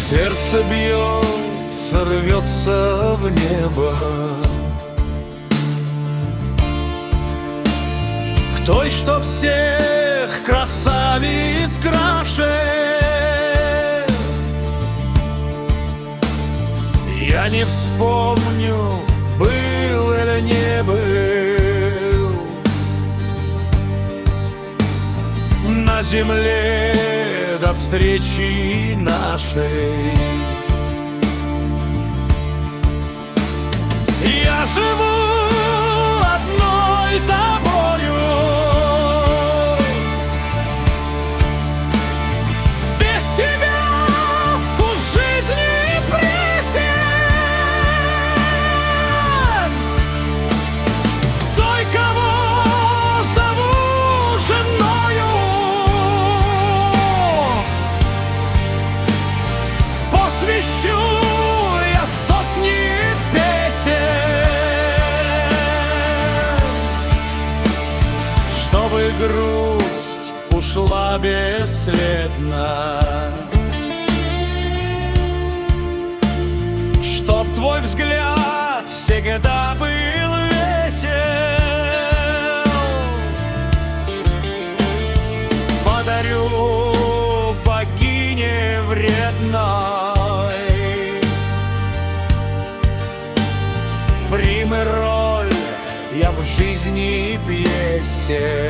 Сердце бьется, рвется в небо к той, что всех красавиц краше. Я не вспомню, был или не был на земле до встречи нашей. Я живу одной тобою, без тебя вкус жизни пресен. Той, кого зову женою, посвящу я сотни песен, чтобы грусть ушла бесследно, чтоб твой взгляд всегда был весел. Подарю богине вредной, прими роль я в жизни пьесе.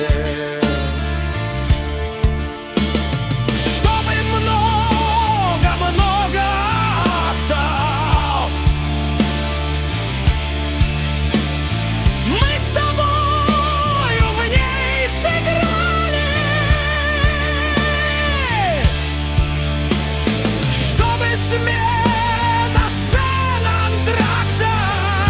Чтобы много-много октав мы с тобою в ней сыграли, чтобы смена сцен антрактов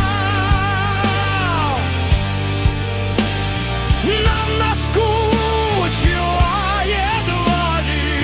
нам наскучила едва ли.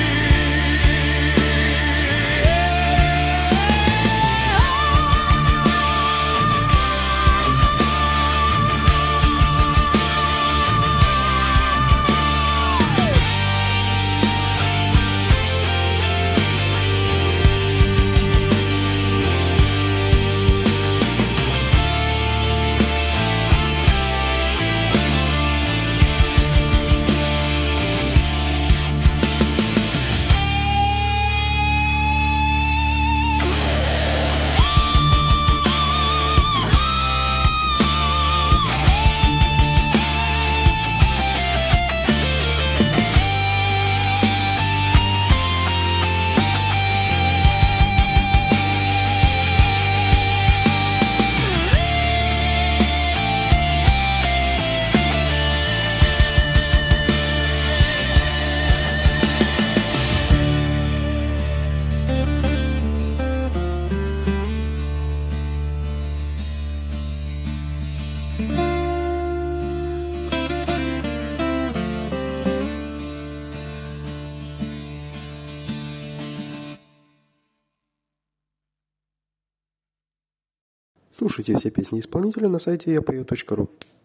Слушайте все песни исполнителя на сайте yapою.ru.